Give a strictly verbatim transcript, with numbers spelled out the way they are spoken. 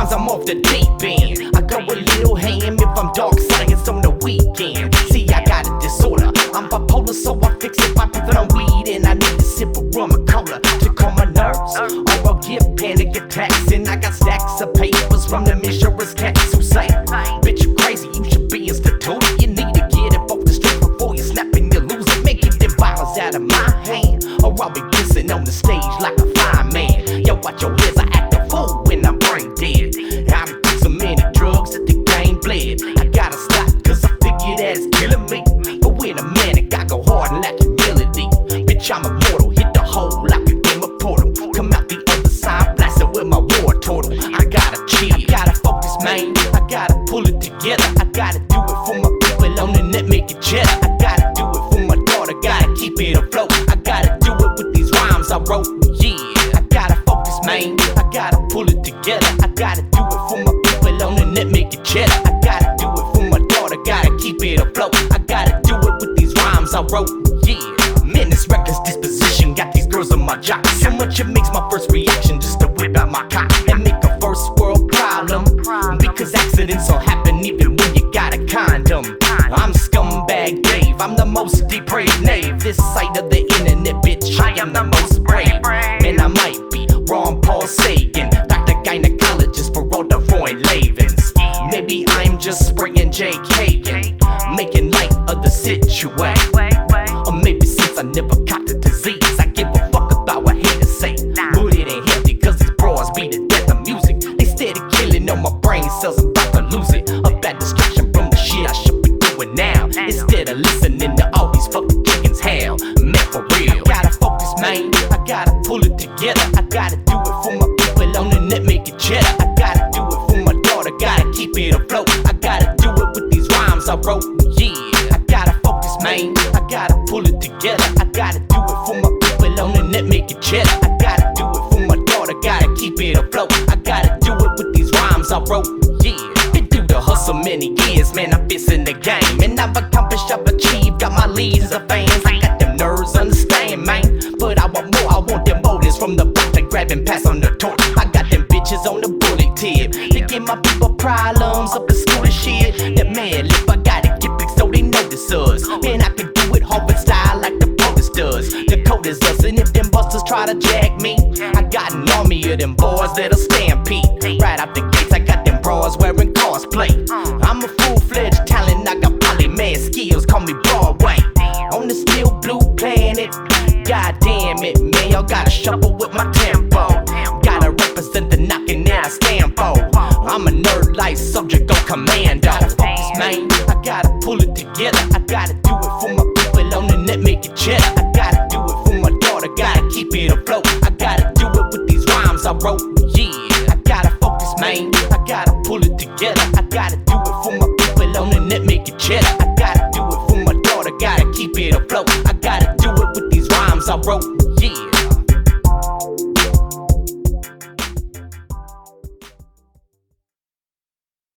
sometimes I'm off the deep end. I go a little ham if I'm dark science on the weekend. See, I got a disorder, I'm bipolar, so I fix it by putting on weed. And I need to sip a rum and cola to calm my nerves, or I'll get panic attacks. And I got stacks of papers from the insurance cats who say, bitch, you crazy, you should be instituted. You need to get it off the street before you snap and you lose it. Make it them violence out of my hand, or I'll be pissing on the stage like a fine man. Yo, watch your ears, I act a fool when I'm brain dead. I done took so many drugs that the game bled. I gotta stop, cause I figure that it's killing me. But when I'm manic, I go hard and lack humility. Bitch, I'm immortal, hit the hole like a game of Portal. Come out the other side, blasted with my war turtle. I gotta chill, I gotta focus, man. I gotta pull it together. I gotta do it for my people on the net, make it cheddar. I gotta do it for my daughter, gotta keep it afloat. I gotta do it with these rhymes I wrote, yeah. I gotta focus, man. I gotta pull it together. I gotta do it for my people on the net, make it cheddar. I gotta do it for my daughter, gotta keep it afloat. I gotta do it with these rhymes I wrote, yeah. Man, this reckless disposition got these girls on my jock. So much it makes my first reaction just to whip out my cock and make a first world problem. Because accidents don't happen even when you got a condom. I'm scumbag Dave, I'm the most depraved knave. This side of the internet, bitch, I am the most brave. And I might be Ron Paul Sagan, Doctor Gynecologist for all the foreign lavens. Maybe I'm just spraying Jake Hagen, making light of the situation. Or maybe since I never caught the disease, I give a fuck about what haters say. But it ain't healthy cause these bras be the death of music. They steady killing on my brain cells, I'm about to lose it. A bad distraction from the shit I should be doing now, instead of listening to all these fucking chickens hell. Man, for real, I gotta focus, man. I gotta pull it together. I gotta do it for my people on the net, make it cheddar. I gotta do it for my daughter, gotta keep it afloat. I gotta do it with these rhymes I wrote, yeah. I gotta focus, man. I gotta pull it together. I gotta do it for my people on the net, make it cheddar. I gotta do it for my daughter, gotta keep it afloat. I gotta do it with these rhymes I wrote, yeah. Been through the hustle many years, man, I've been in the game. And I've accomplished, I've achieved, got my leads of fans. I got them nerves, understand, man. But I want more, I want them motives from the back to grab and pass on the torch. I got them bitches on the bullet tip. They give my people problems up the school and shit. That man lip, I gotta get big so they notice us. Man, I can do it Harvard style like the POTUS does. The code is us, and if them busters try to jack me, I got an army of them boys that'll stampede. Right out the gates, I got them bras wearing cosplay. I'm a full-fledged talent, I got polymath skills, call me Broadway. On the still blue planet, god damn it, man, y'all gotta shuffle with my tempo. Gotta represent the knocking that I stand for. I'm a nerd like subject on commando. Focus, man, I gotta pull it together. I gotta do it for my people on the net, make it cheddar. I gotta do it for my daughter, gotta keep it afloat. I gotta do it with these rhymes I wrote, yeah. I gotta focus, man, I gotta pull it together. I gotta do it for my people on the net, make it cheddar. I gotta do it for my daughter, gotta keep it afloat. I gotta do it with these rhymes I wrote.